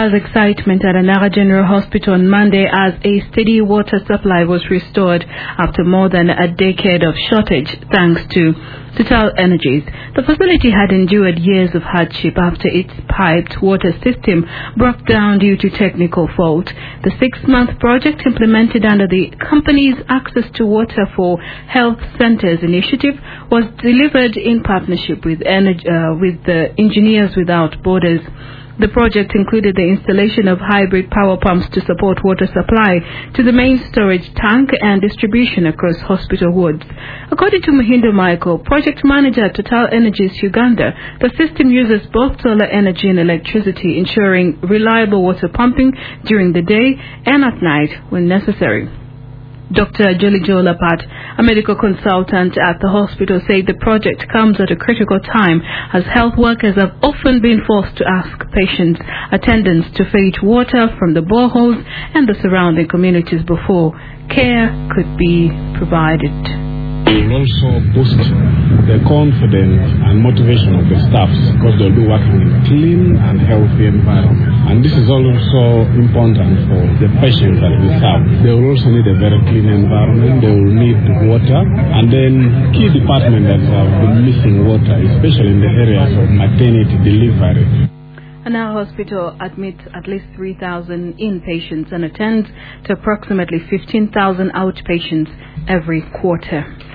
sparked excitement at Anara General Hospital on Monday as a steady water supply was restored after more than a decade of shortage thanks to Total Energies. The facility had endured years of hardship after its piped water system broke down due to technical fault. The 6-month project implemented under the company's Access to Water for Health Centers initiative was delivered in partnership with the Engineers Without Borders. The project included the installation of hybrid power pumps to support water supply to the main storage tank and distribution across hospital wards. According to Muhindo Michael, project manager at Total Energies Uganda, the system uses both solar energy and electricity, ensuring reliable water pumping during the day and at night when necessary. Dr. Jolijo Lapat, a medical consultant at the hospital, said the project comes at a critical time as health workers have often been forced to ask patients' attendants to fetch water from the boreholes and the surrounding communities before care could be provided. It will also boost the confidence and motivation of the staff because they'll be working in a clean and healthy environment. And this is also important for the patients that we serve. They will also need a very clean environment. They will need water. And then key departments that have been missing water, especially in the areas of maternity delivery. Anara Hospital admits at least 3,000 inpatients and attends to approximately 15,000 outpatients every quarter.